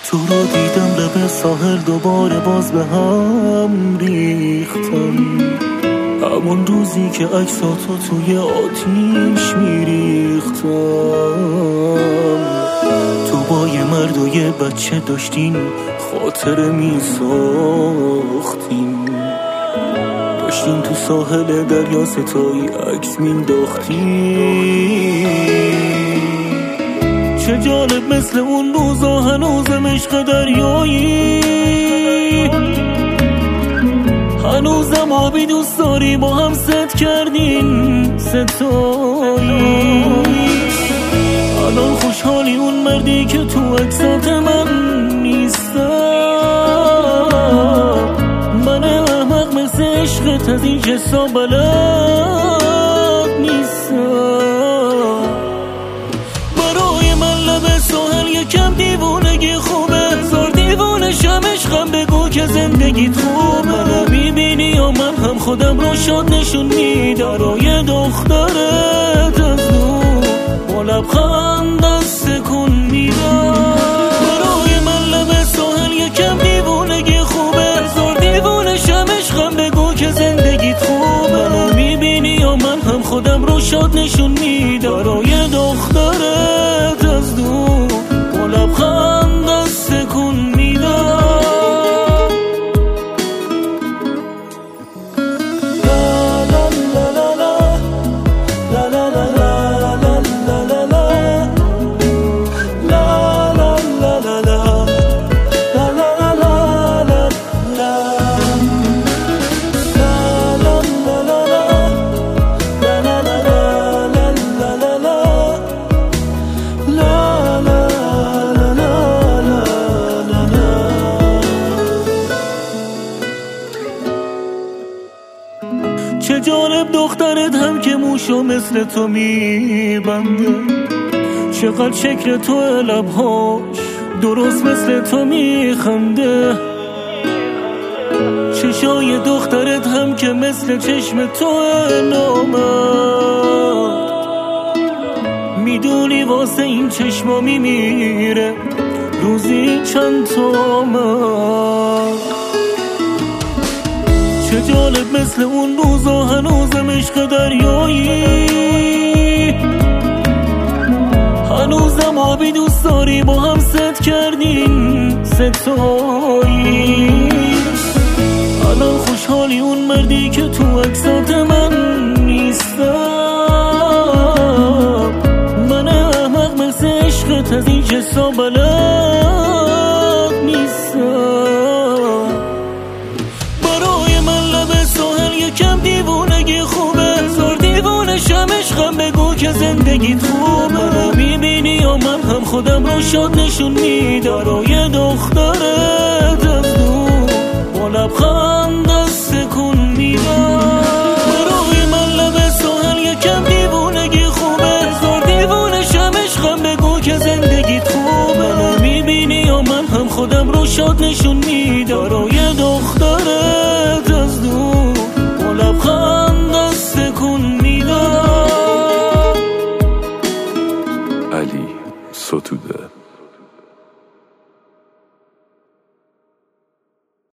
تو رو دیدم لب ساحل دوباره باز به هم ریختم، همون روزی که عکساتو توی آتیش میریختم. تو با یه مرد و یه بچه داشتین خاطره میساختین، داشتین تو ساحل دریا ستایی عکس مینداختین. چه جالب مثل اون روزا هنوزم عشق دریایی، هنوزم آبی دوست داری با هم ست کردین ستایی. الان خوشحالی اون مردی که تو عکسات من نیستم، من احمق مثل عشقت از این جسا بلد نیستم. برای من لب ساحل یکم دیوونگی خوبه، زار دیوونشم عشقم بگو که زندگیت خوبه. میبینی یا من هم خودم رو شاد نشون میدم، برای دخترت از دور با لبخند دست کن میدم. برای من لب ساحل یکم دیوونگی خوبه، زار دیوونشم عشقم بگو که زندگیت خوبه. میبینی یا من هم خودم رو شاد نشون میدم، برای دخترت از دور با لبخند دست کن میدم. چه جالب دخترت هم که موشو مثل تو میبنده، چقدر شکل تو لبهاش درست مثل تو میخنده. چشای دخترت هم که مثل چشم تو نامرد، میدونی واسه این چشما میمیره روزی چند تومن. چه جالب مثل اون روزا هنوزم عشق دریایی، هنوزم آبی دوست داری با هم ست کردین ستایی. الان خوشحالی اون مردی که تو عکسات من نیستم، من احمق مثل عشقت از این جسا بلد نیستم. یکم دیوونگی خوبه، زار دیوونشم عشقم بگو که زندگیت خوبه. میبینی یا من هم خودم رو شاد نشون میدم، برای دختره